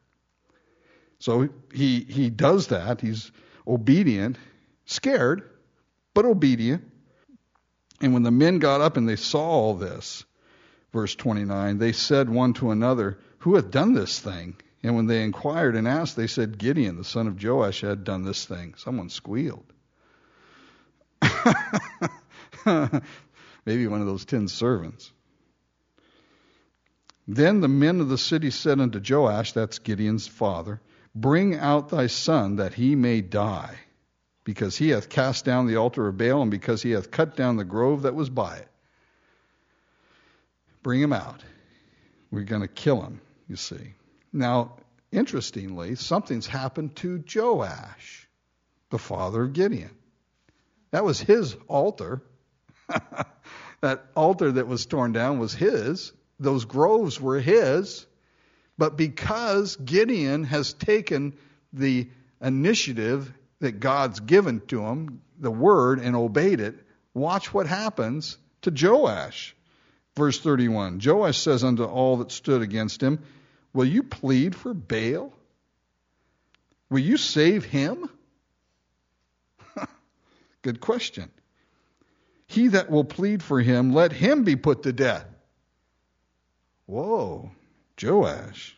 So he he does that. He's obedient, scared, but obedient. And when the men got up and they saw all this, verse twenty-nine, they said one to another, who hath done this thing? And when they inquired and asked, they said, Gideon, the son of Joash, had done this thing. Someone squealed. Maybe one of those ten servants. Then the men of the city said unto Joash, that's Gideon's father, bring out thy son, that he may die, because he hath cast down the altar of Baal, and because he hath cut down the grove that was by it. Bring him out. We're going to kill him, you see. Now, interestingly, something's happened to Joash, the father of Gideon. That was his altar. That altar that was torn down was his. Those groves were his. But because Gideon has taken the initiative that God's given to him, the word, and obeyed it, watch what happens to Joash. Verse thirty-one, Joash says unto all that stood against him, will you plead for Baal? Will you save him? Good question. He that will plead for him, let him be put to death. Whoa, Joash.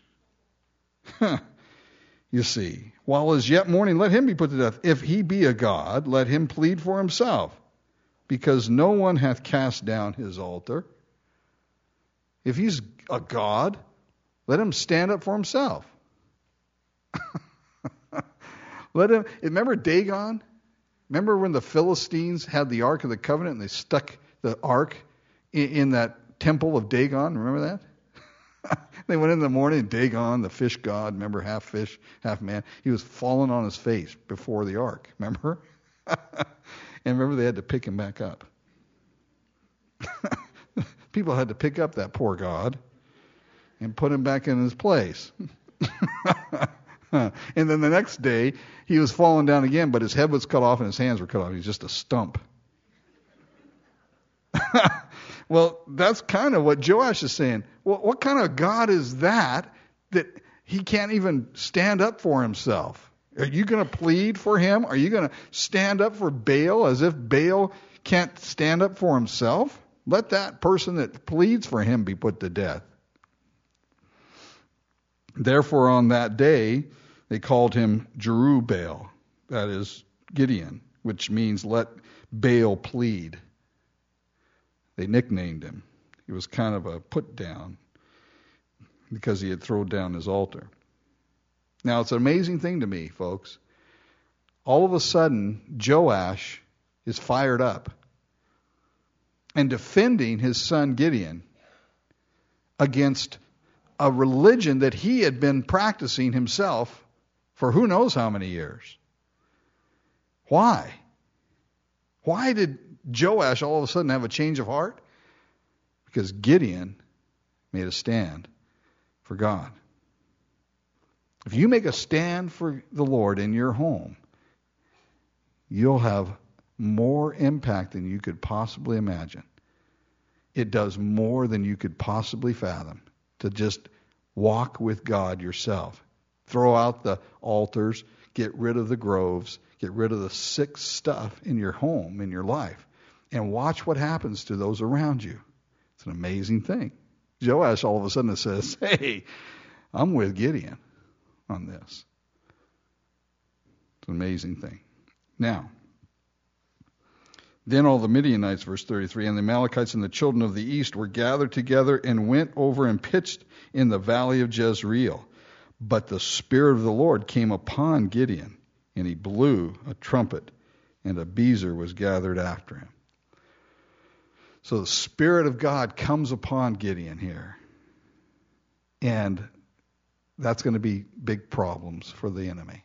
You see, while it is yet morning, let him be put to death. If he be a god, let him plead for himself, because no one hath cast down his altar. If he's a god, let him stand up for himself. Let him. Remember Dagon? Remember when the Philistines had the Ark of the Covenant and they stuck the Ark in, in that temple of Dagon? Remember that? They went in the morning, and Dagon, the fish god, remember, half fish, half man, he was falling on his face before the ark, remember? And remember, they had to pick him back up. People had to pick up that poor god and put him back in his place. And then the next day, he was falling down again, but his head was cut off and his hands were cut off. He was just a stump. Well, that's kind of what Joash is saying. Well, what kind of God is that that he can't even stand up for himself? Are you going to plead for him? Are you going to stand up for Baal as if Baal can't stand up for himself? Let that person that pleads for him be put to death. Therefore, on that day, they called him Jerubbaal, that is Gideon, which means let Baal plead. They nicknamed him. He was kind of a put down because he had thrown down his altar. Now, it's an amazing thing to me, folks. All of a sudden, Joash is fired up and defending his son Gideon against a religion that he had been practicing himself for who knows how many years. Why? Why did Joash all of a sudden have a change of heart? Because Gideon made a stand for God. If you make a stand for the Lord in your home, you'll have more impact than you could possibly imagine. It does more than you could possibly fathom to just walk with God yourself. Throw out the altars, get rid of the groves, get rid of the sick stuff in your home, in your life, and watch what happens to those around you. It's an amazing thing. Joash all of a sudden says, hey, I'm with Gideon on this. It's an amazing thing. Now, then all the Midianites, verse thirty-three, and the Amalekites and the children of the east were gathered together and went over and pitched in the valley of Jezreel. But the Spirit of the Lord came upon Gideon, and he blew a trumpet, and Abiezer was gathered after him. So the Spirit of God comes upon Gideon here. And that's going to be big problems for the enemy.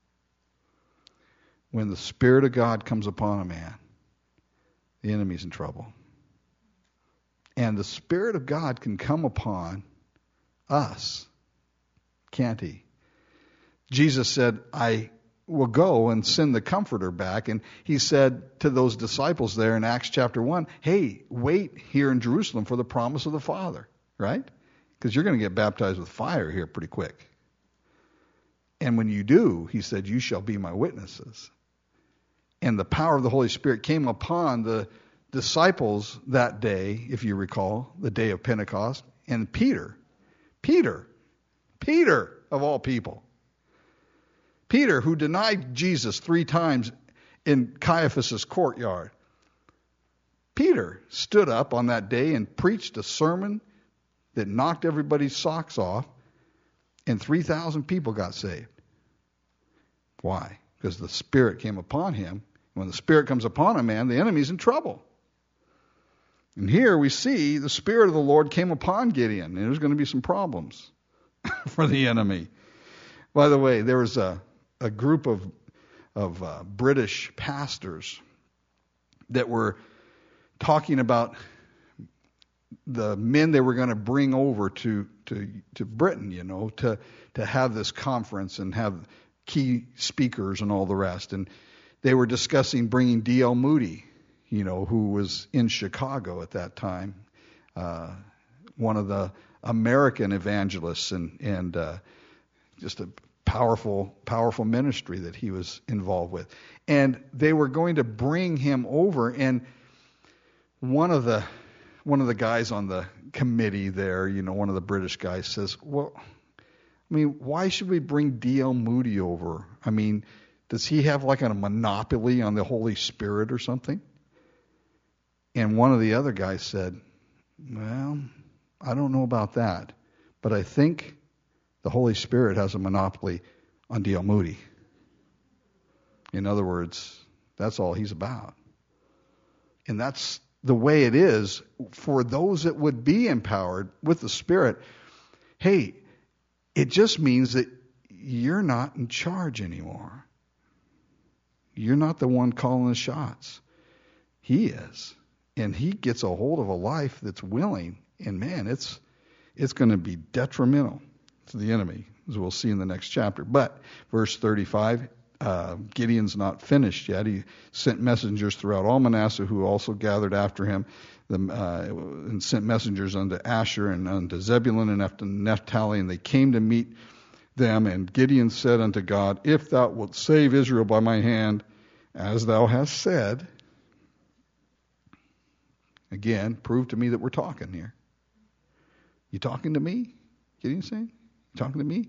When the Spirit of God comes upon a man, the enemy's in trouble. And the Spirit of God can come upon us, can't he? Jesus said, I will go and send the Comforter back. And he said to those disciples there in Acts chapter one, hey, wait here in Jerusalem for the promise of the Father, right? Because you're going to get baptized with fire here pretty quick. And when you do, he said, you shall be my witnesses. And the power of the Holy Spirit came upon the disciples that day, if you recall, the day of Pentecost. And Peter, Peter, Peter of all people, Peter, who denied Jesus three times in Caiaphas' courtyard, Peter stood up on that day and preached a sermon that knocked everybody's socks off, and three thousand people got saved. Why? Because the Spirit came upon him. When the Spirit comes upon a man, the enemy's in trouble. And here we see the Spirit of the Lord came upon Gideon, and there's going to be some problems for the enemy. By the way, there was a, a group of, of uh, British pastors that were talking about the men they were going to bring over to, to, to Britain, you know, to, to have this conference and have key speakers and all the rest. And they were discussing bringing D L Moody, you know, who was in Chicago at that time, uh, one of the American evangelists, and, and uh, just a powerful, powerful ministry that he was involved with. And they were going to bring him over, and one of the one of the guys on the committee there, you know, one of the British guys says, well, I mean, why should we bring D L Moody over? I mean, does he have like a monopoly on the Holy Spirit or something? And one of the other guys said, well, I don't know about that, but I think the Holy Spirit has a monopoly on D L Moody. In other words, that's all he's about. And that's the way it is for those that would be empowered with the Spirit. Hey, it just means that you're not in charge anymore. You're not the one calling the shots. He is. And he gets a hold of a life that's willing. And man, it's it's going to be detrimental to the enemy, as we'll see in the next chapter. But verse thirty-five, uh, Gideon's not finished yet. He sent messengers throughout all Manasseh, who also gathered after him, the, uh, and sent messengers unto Asher and unto Zebulun and unto Naphtali, and they came to meet them. And Gideon said unto God, if thou wilt save Israel by my hand, as thou hast said. Again, prove to me that we're talking here. You talking to me? Gideon saying? You talking to me?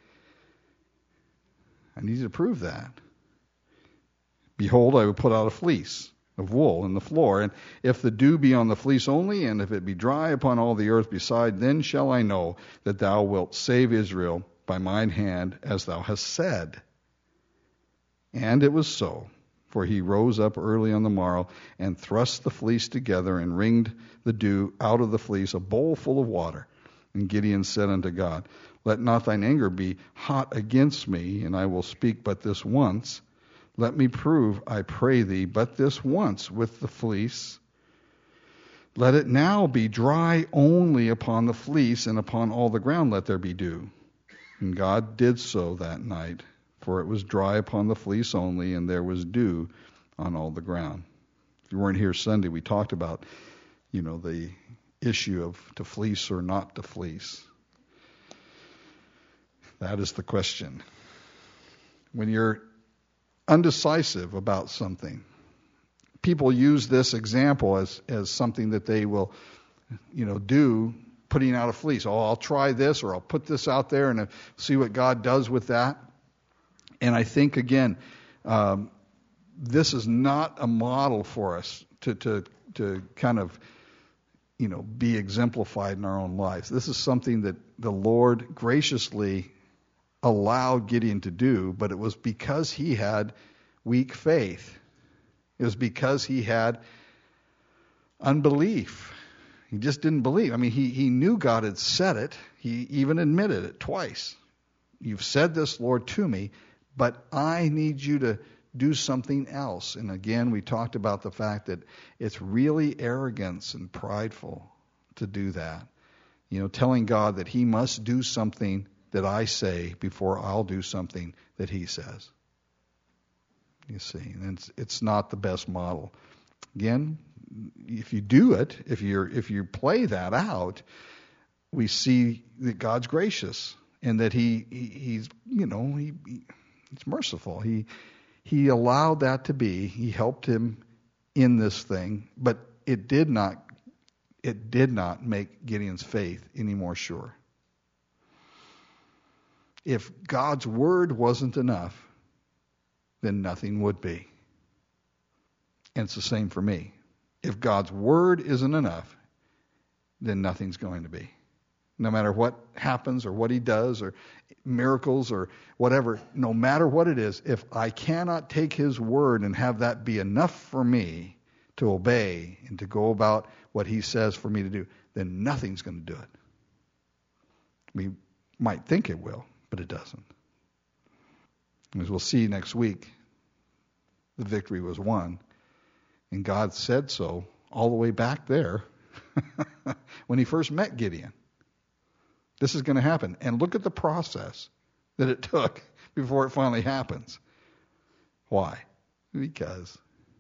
I need you to prove that. Behold, I will put out a fleece of wool in the floor, and if the dew be on the fleece only, and if it be dry upon all the earth beside, then shall I know that thou wilt save Israel by mine hand, as thou hast said. And it was so. For he rose up early on the morrow, and thrust the fleece together, and wringed the dew out of the fleece, a bowl full of water. And Gideon said unto God, let not thine anger be hot against me, and I will speak but this once. Let me prove, I pray thee, but this once with the fleece. Let it now be dry only upon the fleece, and upon all the ground let there be dew. And God did so that night. For it was dry upon the fleece only, and there was dew on all the ground. If you weren't here Sunday, we talked about, you know, the issue of to fleece or not to fleece. That is the question. When you're undecisive about something, people use this example as, as something that they will, you know, do, putting out a fleece. Oh, I'll try this, or I'll put this out there and see what God does with that. And I think, again, um, this is not a model for us to, to to kind of, you know, be exemplified in our own lives. This is something that the Lord graciously allowed Gideon to do, but it was because he had weak faith. It was because he had unbelief. He just didn't believe. I mean, he, he knew God had said it. He even admitted it twice. You've said this, Lord, to me, but I need you to do something else. And again, we talked about the fact that it's really arrogance and prideful to do that. You know, telling God that he must do something that I say before I'll do something that he says. You see, and it's, it's not the best model. Again, if you do it, if you're if you play that out, we see that God's gracious and that he, he he's you know he, he he's merciful. He he allowed that to be. He helped him in this thing, but it did not it did not make Gideon's faith any more sure. If God's word wasn't enough, then nothing would be. And it's the same for me. If God's word isn't enough, then nothing's going to be. No matter what happens or what he does or miracles or whatever, no matter what it is, if I cannot take his word and have that be enough for me to obey and to go about what he says for me to do, then nothing's going to do it. We might think it will, but it doesn't. As we'll see next week, the victory was won. And God said so all the way back there when he first met Gideon. This is going to happen. And look at the process that it took before it finally happens. Why? Because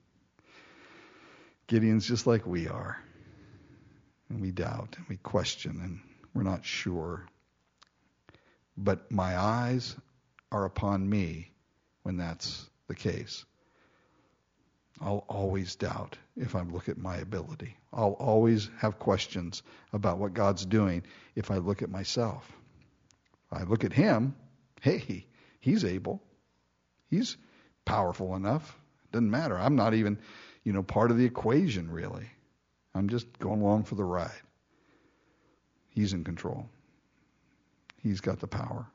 Gideon's just like we are. And we doubt and we question and we're not sure. But my eyes are upon me when that's the case. I'll always doubt if I look at my ability. I'll always have questions about what God's doing if I look at myself. If I look at him, hey, he's able. He's powerful enough. Doesn't matter. I'm not even, you know, part of the equation, really. I'm just going along for the ride. He's in control. He's got the power.